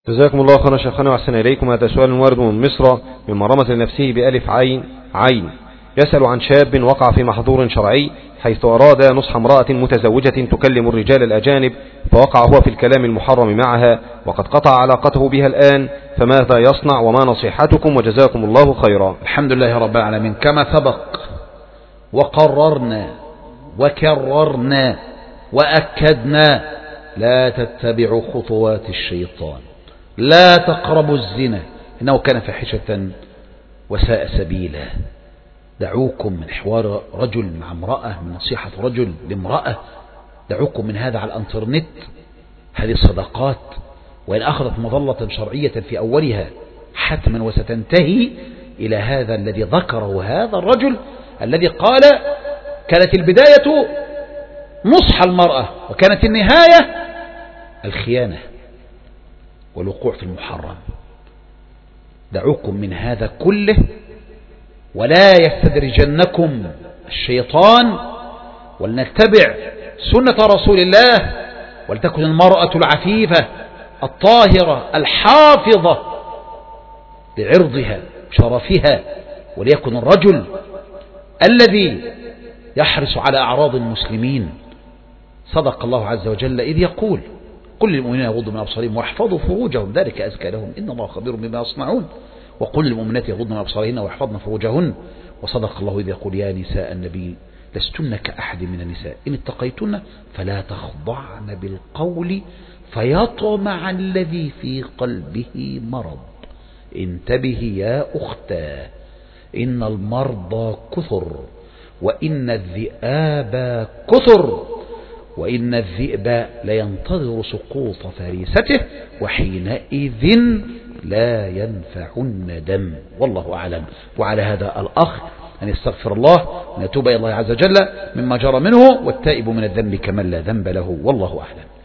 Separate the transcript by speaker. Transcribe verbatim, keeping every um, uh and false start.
Speaker 1: جزاكم الله خيرا شيخنا وأحسن إليكم. هذا سؤال وارد من مصر ممن رمت لنفسه بألف عين عين، يسأل عن شاب وقع في محظور شرعي حيث أراد نصح امرأة متزوجة تكلم الرجال الأجانب، فوقع هو في الكلام المحرم معها وقد قطع علاقته بها الآن، فماذا يصنع وما نصيحتكم وجزاكم الله خيرا؟
Speaker 2: الحمد لله رب العالمين. كما سبق وقررنا وكررنا وأكدنا، لا تتبعوا خطوات الشيطان، لا تقربوا الزنا إنه كان فاحشة وساء سبيلا. دعوكم من حوار رجل مع امرأة، من نصيحة رجل لامرأة، دعوكم من هذا على الانترنت. هذه الصداقات وإن أخذت مظلة شرعية في أولها حتما وستنتهي إلى هذا الذي ذكره هذا الرجل الذي قال كانت البداية نصح المرأة وكانت النهاية الخيانة والوقوع في المحرم. دعوكم من هذا كله ولا يستدرجنكم الشيطان، ولنتبع سنة رسول الله، ولتكن المرأة العفيفة الطاهرة الحافظة بعرضها وشرفها، وليكن الرجل الذي يحرص على أعراض المسلمين. صدق الله عز وجل إذ يقول قل للمؤمنين يغضوا من أبصارهم واحفظوا فروجهم ذلك أزكى لهم إن الله خبير بما يصنعون، وقل للمؤمنات يغضن من أبصارهن ويحفظن فروجهن. وصدق الله إذ يقول يا نساء النبي لستن كأحد من النساء إن اتقيتن فلا تخضعن بالقول فيطمع الذي في قلبه مرض. انتبهي يا أختاه، إن المرضى كثر وإن الذئاب كثر، وإن الذئب لينتظر سقوط فريسته وحينئذ لا ينفع الندم. والله أعلم. وعلى هذا الأخ أن يستغفر الله ونتوب إلى الله عز وجل مما جرى منه، والتائب من الذنب كمن لا ذنب له، والله أعلم.